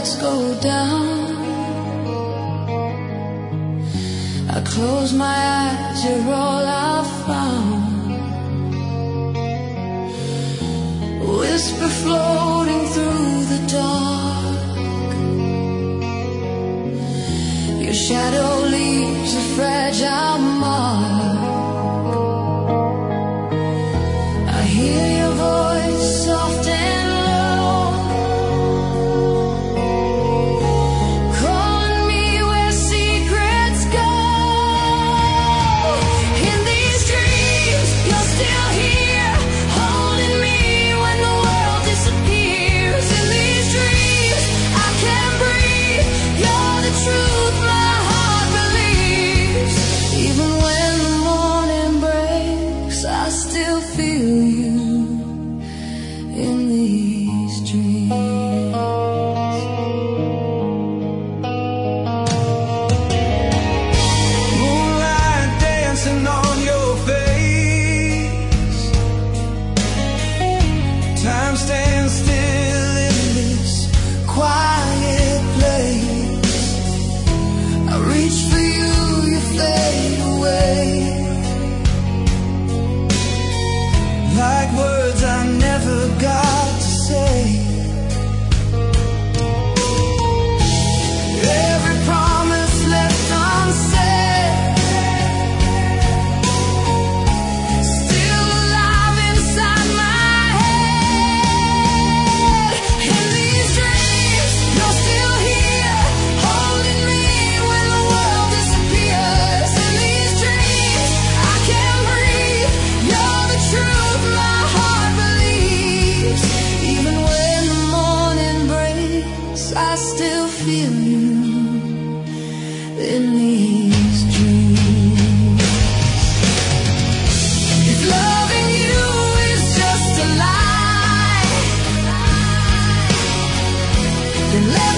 lights go down, I close my eyes, you're all I've found. Whisper floating through the dark, your shadow leaves a fragile mark. I hear your voice soft and low, calling me where secrets go. In these dreams, you're still here, holding me when the world disappears. In these dreams, I can breathe, you're the truth my heart believes. Even when the morning breaks, I still feel you in these dreams. Moonlight dancing on your face, time stands still in this quiet place. I reach for you, you fade away, like words I never got to say. Every promise left unsaid, still alive inside my head. In these dreams, you're still here, holding me when the world disappears. In these dreams, I can breathe, you're the truth my heart believes. Even when the morning breaks, I still feel you in these dreams. If loving you is just a lie, then let